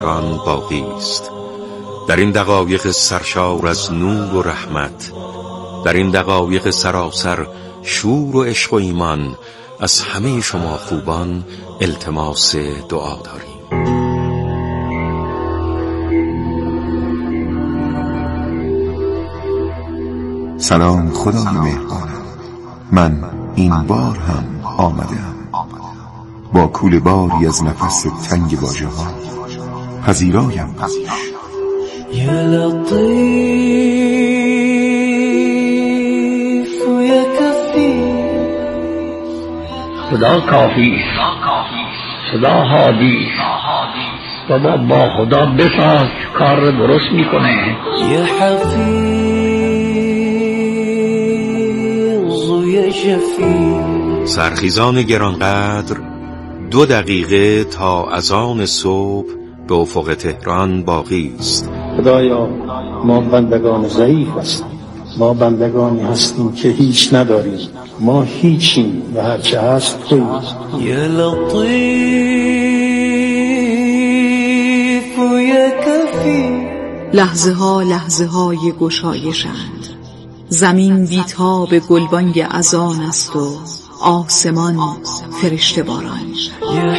آن باقی است. در این دقایق سرشار از نور و رحمت، در این دقایق سراسر شور و عشق و ایمان، از همه شما خوبان التماس دعا داریم. سلام خدای مهربان، من این بار هم آمدم با کوله باری از نفس تنگ واژه ها پذیرایم پیش. یا لطیف و یا کفی، خدا کافی، خدا هادی، بابا با خدا بساز کار درست میکنه. یا حفیظ و یا شفیع. سرخیزان گرانقدر، 2 دقیقه تا اذان صبح به افق تهران باقی است. خدایا ما بندگان ضعیف هستیم، ما بندگانی هستیم که هیچ نداریم، ما هیچیم و هرچه هست تویی. یا لطیف و یا کفی. لحظه های گشایشند، زمین بیتاب گلبانگ اذان است و آسمان فرشته باران. یا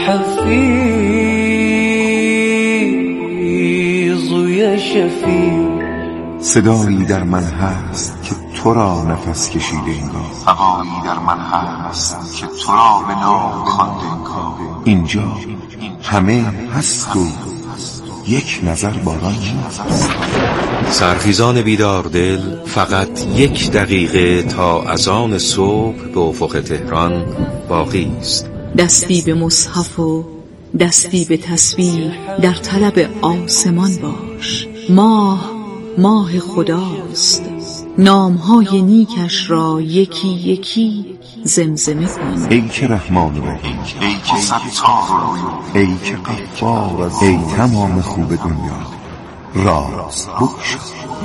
حفیظ و یا شفیع. صدایی در من هست که تو را نفس کشیده انگار، هوایی در من هست که تو را به نام خوانده انگار. اینجا همه هست و یک نظر باران نیست. سرخیزان بیدار دل، فقط 1 دقیقه تا اذان صبح به افق تهران باقی است. دستی به مصحف و دستی به تسبیح در طلب آسمان باش. ماه خداست، نامهای نیکش را یکی یکی زمزمه کن. ای که رحمان و رحیم، ای که ستار، ای که غفار، ای تمام خوب دنیا، راست بگشا.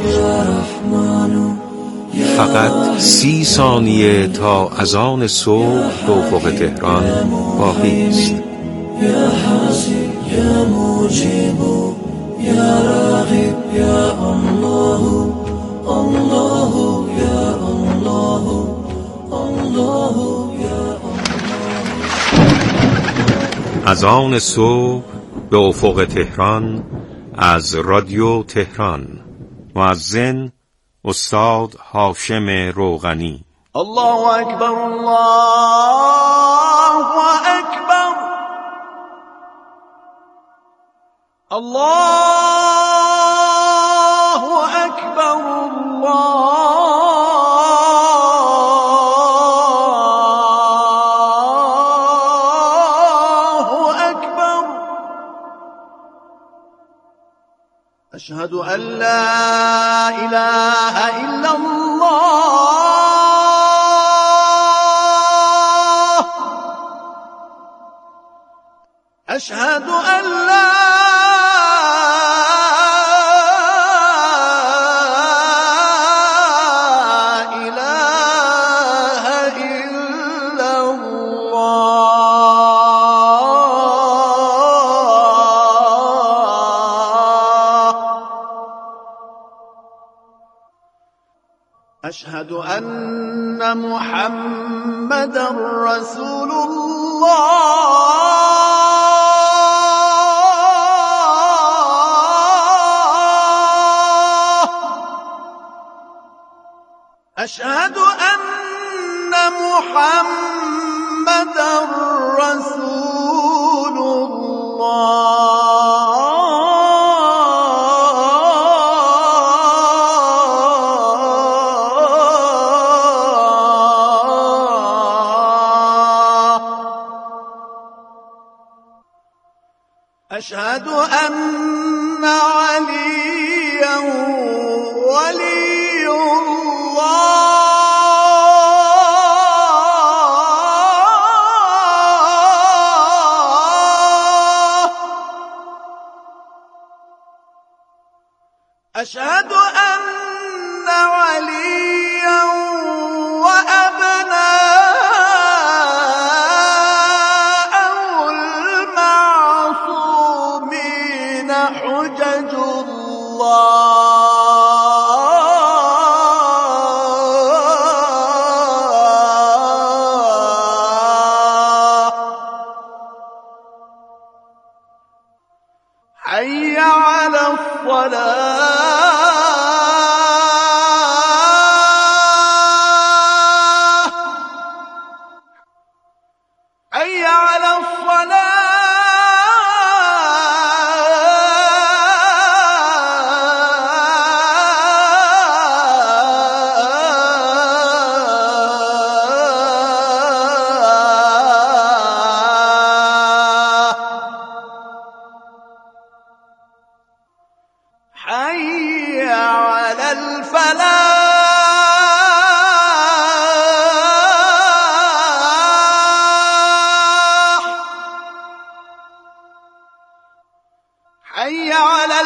فقط 30 ثانیه تا اذان صبح به افق تهران باقی است. یا حسین یا مجیب یا راغب یا الله، الله یا الله، الله یا الله. اذان صبح به افق تهران از رادیو تهران. مؤذن استاد هاشم روغنی. الله اکبر، الله اکبر، الله اکبر، الله اکبر. اشهد ان لا اله الا الله، اشهد ان لا اله الا الله، اشهد ان محمدا رسول الله، اشهد ان محمدا رسول الله، اشهد ان عليا ولي الله، أشهد أن عليا وأبناءه المعصومين حجج الله حي على الصلاة حي على الصلاة حي على الفلاح حي على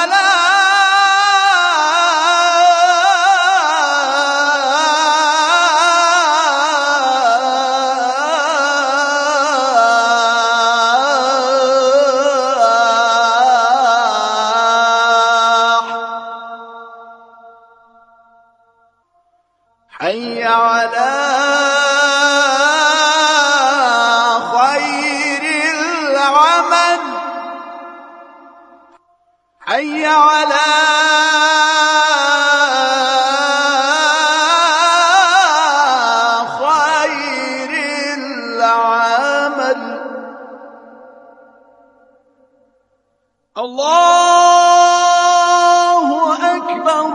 حي على خير العمل حي على خير العمل الله أكبر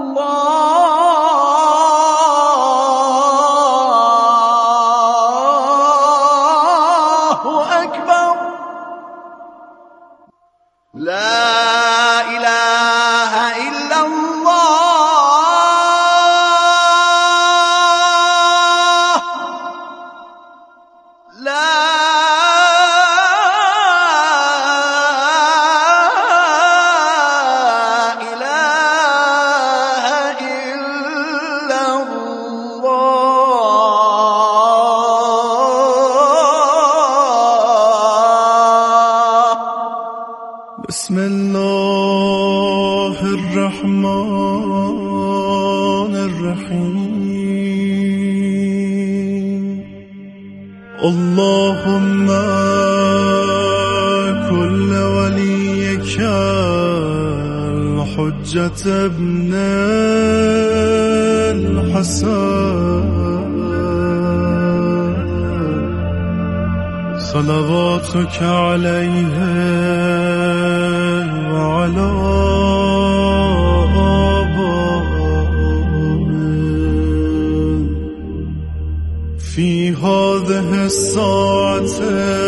الله أكبر لا إله إلا الله لا إله إلا الله بسم الله الرحمن الرحيم اللهم كل وليك الحجة ابن الحسن صلواتك عليه وعلى آبائه في هذه الساعة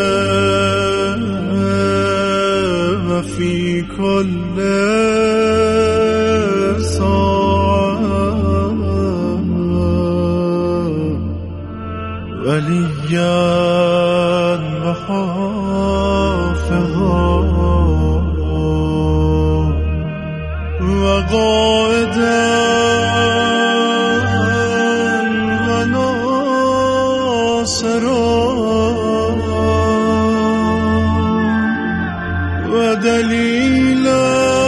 وفي كل ساعة وليا وحافظا وقائدا وناصرا ودليلا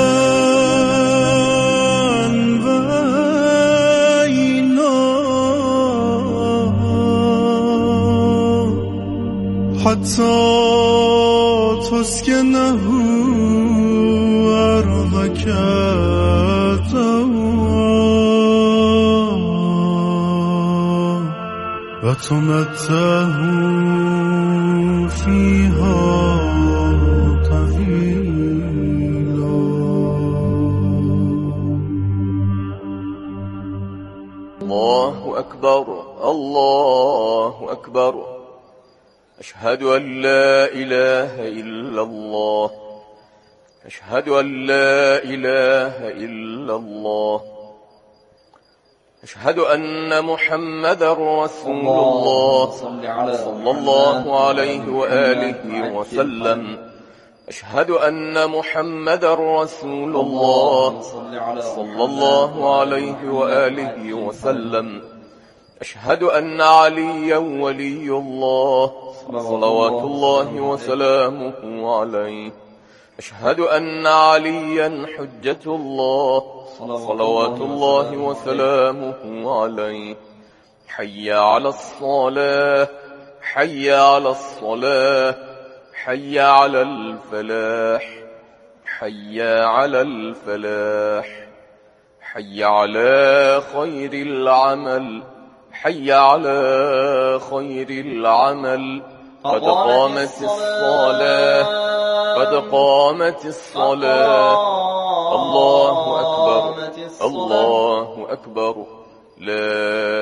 حتى تسكنه أرضك طوعا وتمتعه فيها طويلا. الله أكبر الله أكبر أشهد أن لا إله إلا الله أشهد أن لا إله إلا الله أشهد أن محمدا رسول الله صلى الله عليه وآله وسلم أشهد أن محمدا رسول الله صلى الله عليه وآله وسلم أشهد أن عليا ولي الله صلوات الله وسلامه عليه أشهد أن عليا حجة الله صلوات الله وسلامه عليه. حي على الصلاة، حي على الصلاة، حي على الفلاح، حي على الفلاح، حي على خير العمل، حي على خير العمل. قد قامت الصلاة، قد قامت الصلاة. الله أكبر، الله أكبر. لا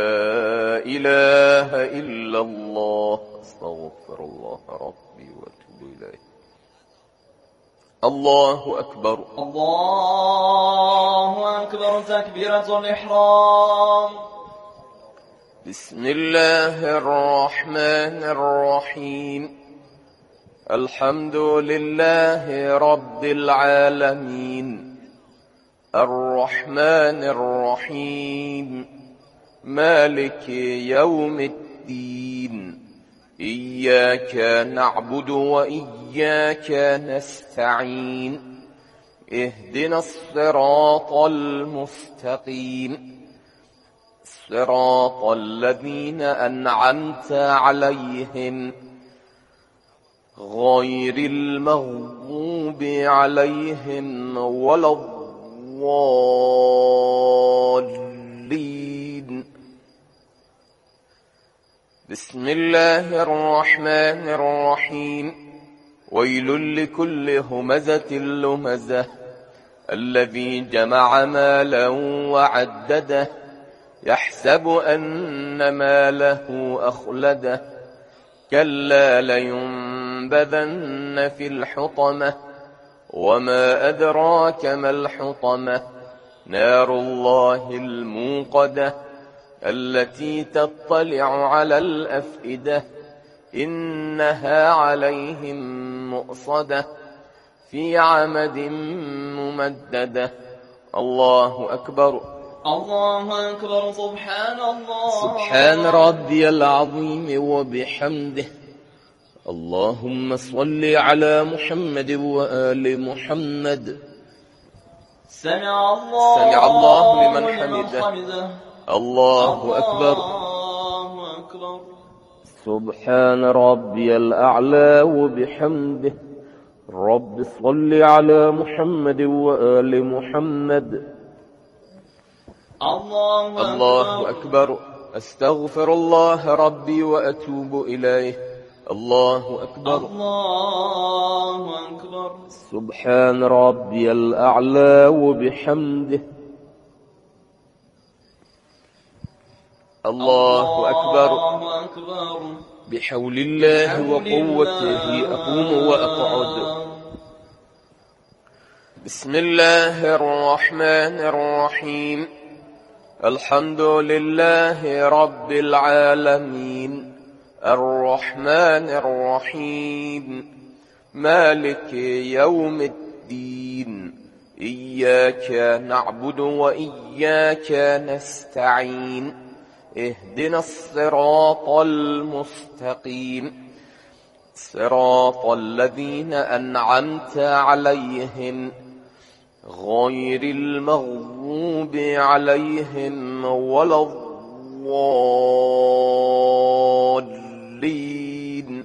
إله إلا الله. أستغفر الله ربي وأتوب إليه. الله أكبر، الله أكبر. تكبيرة الإحرام. بسم الله الرحمن الرحيم. الحمد لله رب العالمين، الرحمن الرحيم، مالك يوم الدين. إياك نعبد وإياك نستعين. اهدنا الصراط المستقيم، صراط الذين أنعمت عليهم غير المغضوب عليهم ولا الضالين. بسم الله الرحمن الرحيم. ويل لكل همزة لمزة الذي جمع مالا وعدده يحسب أن ماله أخلده كلا لينبذن في الحطمة وما أدراك ما الحطمة نار الله الموقدة التي تطلع على الأفئدة إنها عليهم مؤصدة في عمد ممددة. الله أكبر، الله أكبر. سبحان الله، سبحان ربي العظيم وبحمده. اللهم صل على محمد وآل محمد. سمع الله لمن حمده. الله أكبر، الله أكبر. سبحان ربي الأعلى وبحمده. رب صل على محمد وآل محمد. الله أكبر. أستغفر الله ربي وأتوب إليه. الله أكبر، الله أكبر. سبحان ربي الأعلى وبحمده. الله أكبر. بحول الله وقوته أقوم وأقعد. بسم الله الرحمن الرحيم. الحمد لله رب العالمين، الرحمن الرحيم، مالك يوم الدين. إياك نعبد وإياك نستعين. اهدنا الصراط المستقيم، صراط الذين أنعمت عليهم غير المغضوب عليهم ولا الضالين.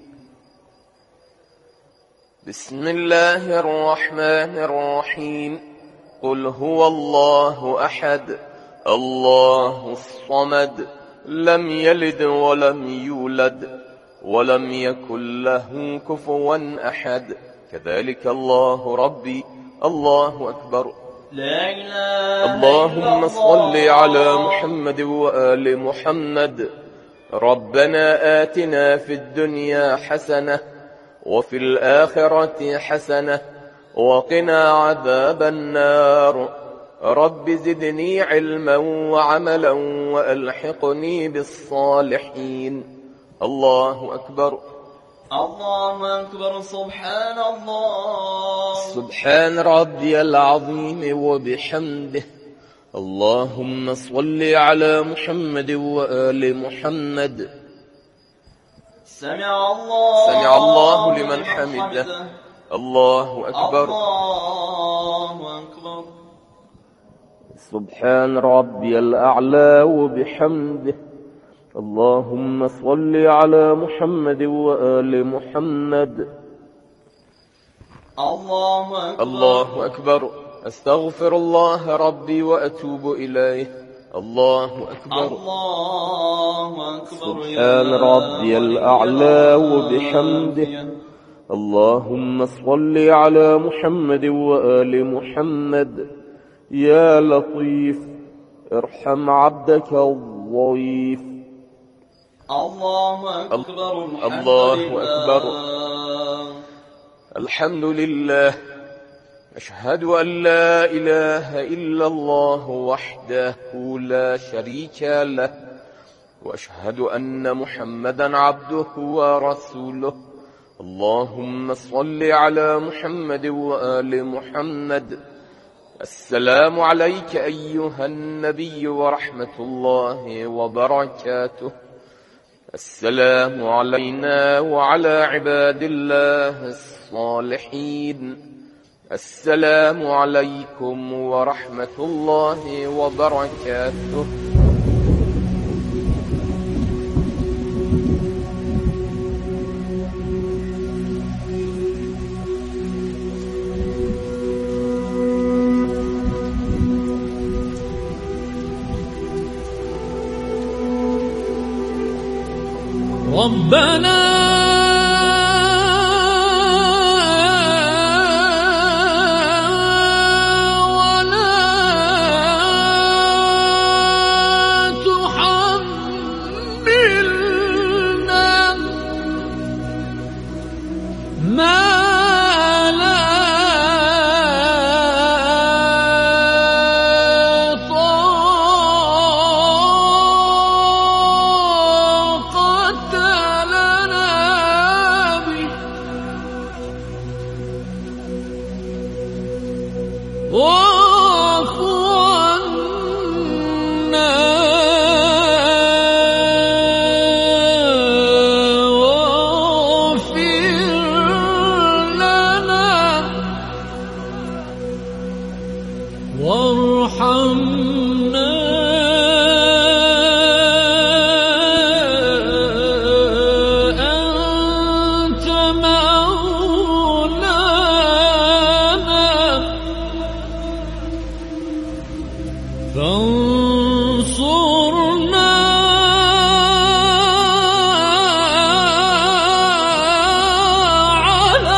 بسم الله الرحمن الرحيم. قل هو الله أحد الله الصمد لم يلد ولم يولد ولم يكن له كفوا أحد. كذلك الله ربي. الله أكبر. لا إله. اللهم صل على محمد وآل محمد. ربنا آتنا في الدنيا حسنة وفي الآخرة حسنة وقنا عذاب النار. رب زدني علما وعملا وألحقني بالصالحين. الله أكبر، الله أكبر. سبحان الله، سبحان ربي العظيم وبحمده. اللهم صل على محمد وآل محمد. سمع الله لمن حمده. الله أكبر. الله أكبر. سبحان ربي الأعلى وبحمده. اللهم صل على محمد وآل محمد. الله أكبر. الله أكبر. أستغفر الله ربي وأتوب إليه. الله أكبر. الله أكبر. سبحان ربي الأعلى وبحمده. اللهم صل على محمد وآل محمد. يا لطيف ارحم عبدك الضعيف. الله أكبر. الله أكبر. الحمد لله. أشهد أن لا إله إلا الله وحده لا شريك له، وأشهد أن محمدا عبده ورسوله. اللهم صل على محمد وآل محمد. السلام عليك أيها النبي ورحمة الله وبركاته. السلام علينا وعلى عباد الله الصالحين. السلام عليكم ورحمة الله وبركاته. ربنا ولا تحملنا ما لا واعف عنا واغفر لنا وارحمنا أنت مولانا فانصرنا على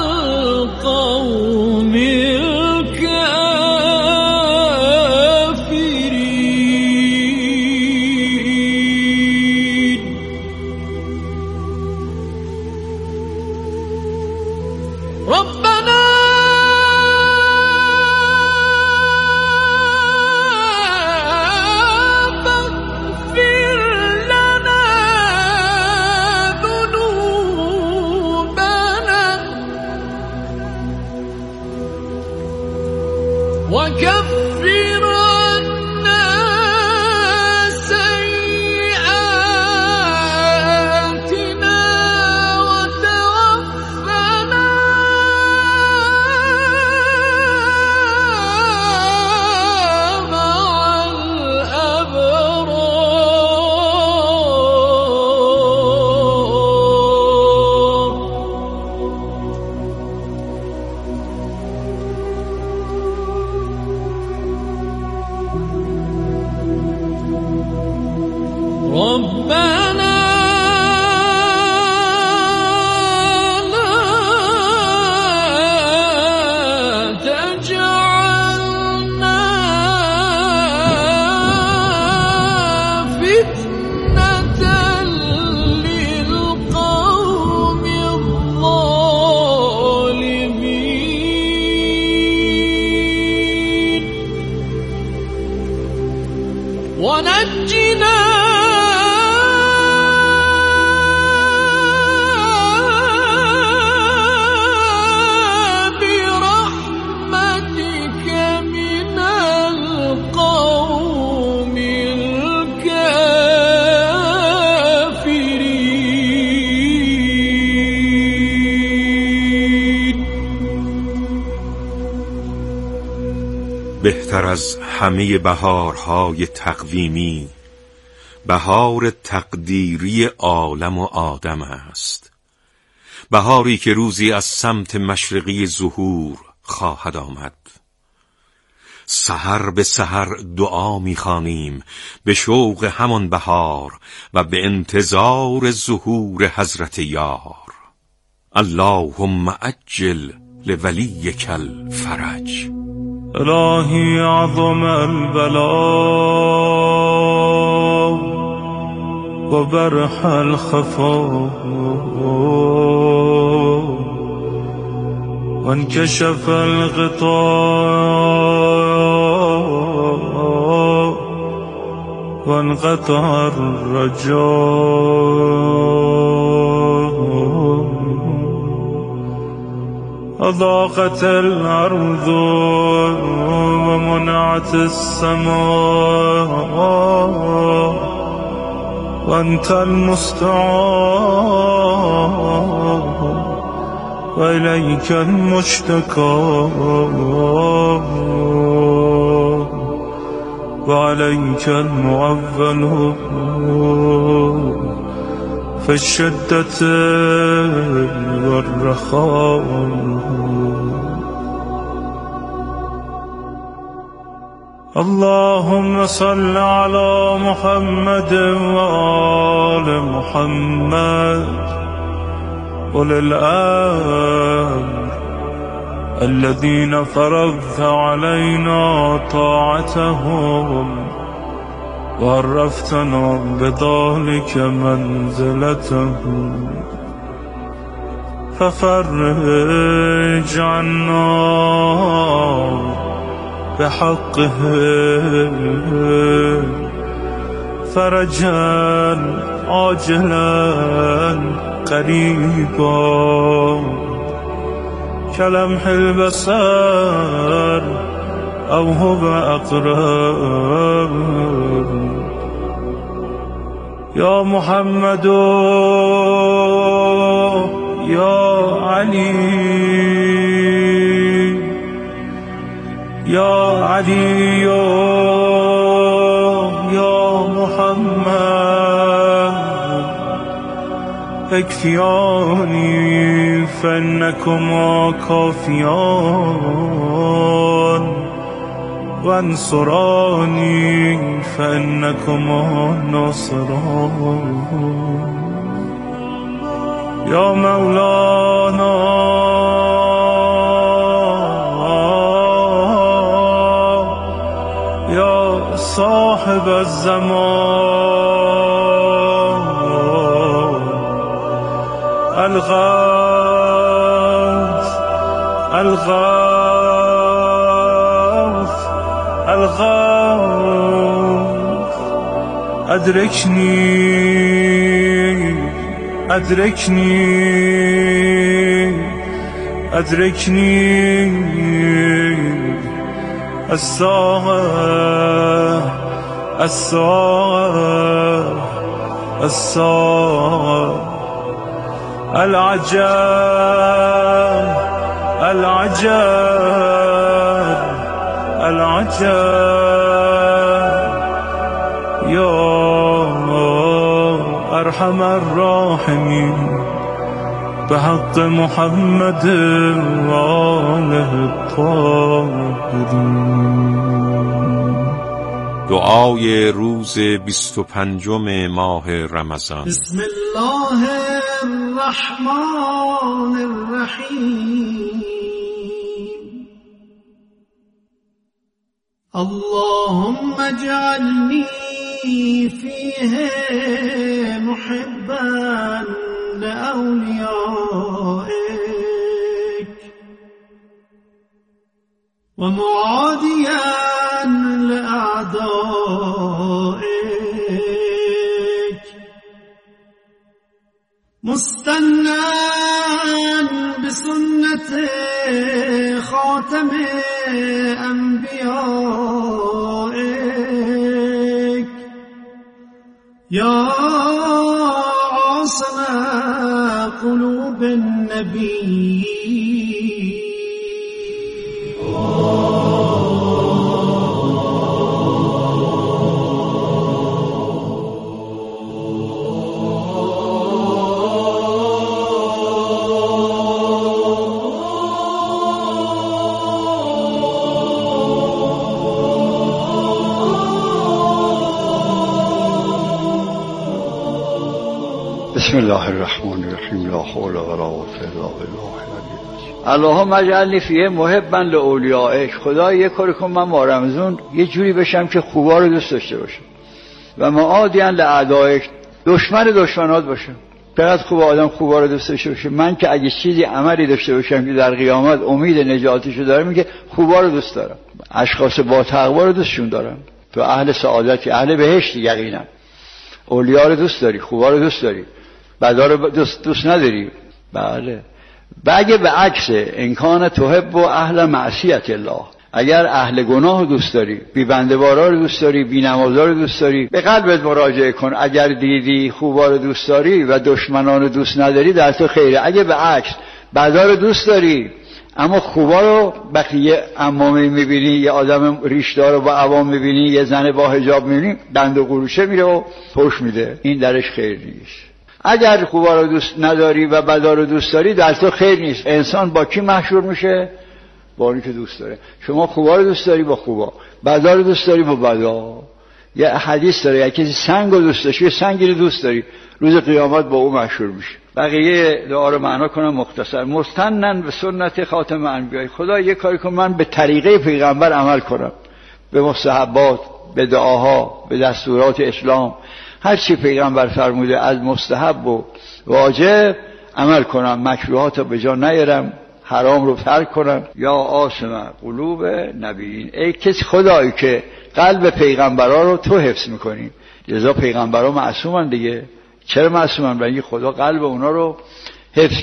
القوم الكافرين. ربنا وكفر عنا سيئاتنا وتوفنا مع الأبرار. ربنا لا تجعلنا فتنة للقوم الظالمين ونجنا الكافرين. بهتر از همه بهارهای تقویمی بهار تقدیری عالم و آدم است. بهاری که روزی از سمت مشرقی ظهور خواهد آمد. سحر به سحر دعا می‌خوانیم به شوق همان بهار و به انتظار ظهور حضرت یار. اللهم عجل لولیک الفرج. الهی عظم البلاء و برح الخفا و انکشف الغطاء و انقطع الرجاء. أضاقت الأرض ومنعت السماء وأنت المستعان وإليك المشتكى وعليك المعول في الشدة والرخاء. اللهم صل على محمد وآل محمد أولي الأمر الذين فرضت علينا طاعتهم وعرفتنا بذلك منزلتهم ففرج عنا بحقه فرجا عاجلا قريبا كلمح البصر أو هو أقرب. يا محمد يا علي يا علي يا محمد اكفياني فإنكما كافيان وانصراني فإنكما ناصران. يا مولانا يا صاحب الزمان الغوث الغوث الغوث أدركني أدركني أدركني الساعة الساعة الساعة. العجب العجب العجب يا أرحم الراحمين بحق محمد وآله الطاهرين. دعای روز 25 ماه رمضان. بسم الله الرحمن الرحیم. اللهم اجعلني فيه محبا لأوليائك ومعاديا لأعدائك مستنى بسنة خاتم أنبيائك يا عاصم قلوب النبي. بسم الله الرحمن الرحیم. لا حول ولا قوة الا بالله العلی العظیم. اللهم اجعلنی فیه محبا لاولیائک. خدا یه کاری کن من ما رمضان یه جوری بشم که خوبا رو دوست داشته باشم و معادیاً لاعدائک، دشمن دشمنات باشم. چقدر خوب آدم خوبا رو دوست داشته باشه. من که اگه چیزی عملی داشته باشم که در قیامت امید نجاتیشو دارم، میگه خوبا رو دوست دارم. اشخاص با تقوا رو دوستشون دارم. تو اهل سعادتی، اهل بهشت یقینا. اولیا رو دوست داری، خوبا رو دوست داری، بدا رو دوست نداری. بله. اگه به عکس انکان تحب و اهل معصیت الله، اگر اهل گناه رو دوست داری، بی بنده‌وارا رو دوست داری، بی نمازا رو دوست داری، به قلبت مراجعه کن. اگر دیدی خوبا رو دوست داری و دشمنان رو دوست نداری، در تو خیره. اگه به عکس بدا رو دوست داری اما خوبا رو، وقتی یه عمامه میبینی، یه آدم ریشدار رو با عوام میبینی، یه زن با حجاب میبینی، دند و قروشه میره و پوش میده، این درش خیر نیست. اگر خوبا رو دوست نداری و بدا رو دوست داری، در تو خیر نیست. انسان با کی محشور میشه؟ با اونی که دوست داره. شما خوبا رو دوست داری با خوبا، بدا رو دوست داری با بدا. یه حدیث داره اگه کسی سنگ رو دوست داشت، یه سنگی رو دوست داری، روز قیامت با او محشور میشه. بقیه دعا رو معنا کنم مختصر. مستنن به سنت خاتم انبیاء. خدا یه کاری کن من به طریقه پیغمبر عمل کنم، به مستحبات، به دعاها، به دستورات اسلام، هر چی پیغمبر فرموده از مستحب و واجب عمل کنم، مکروهات رو به جا نیارم، حرام رو ترک کنم. یا آسم قلوب نبیین، ای کسی خدایی که قلب پیغمبرا رو تو حفظ میکنی. لذا پیغمبرا معصومن دیگه. چرا معصومن؟ برای خدا قلب اونا رو حفظ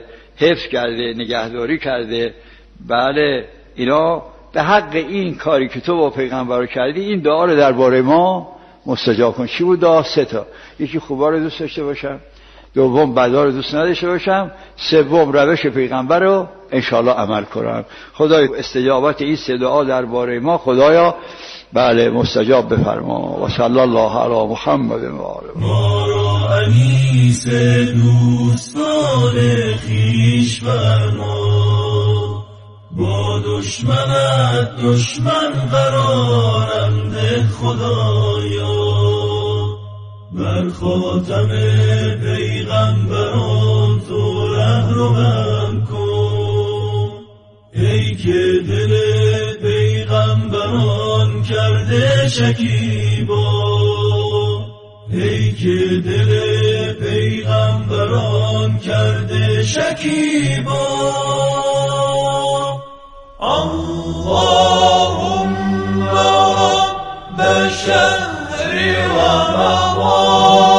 کرده، نگهداری کرده. بله، اینا به حق این کاری که تو با پیغمبرا کردی، این دعا رو درباره ما مستجاب کن. چی بود دعا؟ 3 تا. یکی خوبا رو دوست داشته باشم، دوم بدا رو دوست نداشته باشم، سوم روش پیغمبر رو انشاءالله عمل کنم. خدای استجابت این 3 دعا درباره ما خدایا بله مستجاب بفرما. و صلی الله علی محمد و آله. ما را انیس دوستان خویش فرما، با دشمنت دشمن قرارم ده خدایا. بر خاتم پیغمبران تو رهروم کن، ای که دل پیغمبران کرده شکیبا، ای که دل پیغمبران کرده شکیبا. اللهم رب شهر رمضان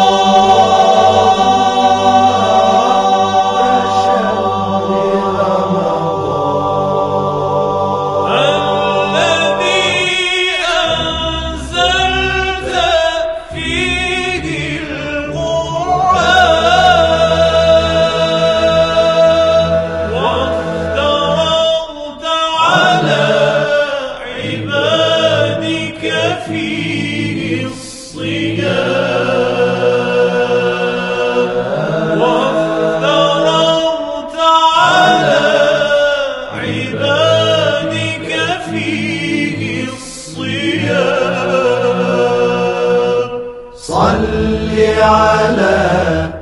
على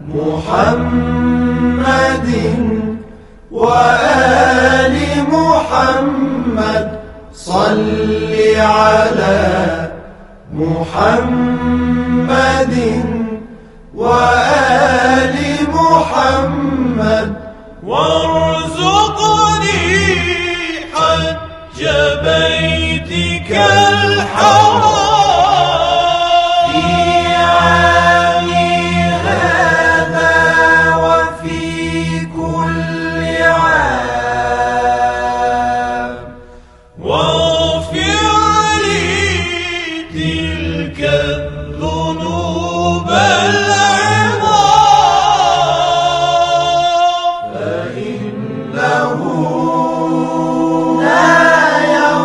محمد وآل محمد، صل على محمد وآل محمد، وارزقني حج بيتك الحرام whoa.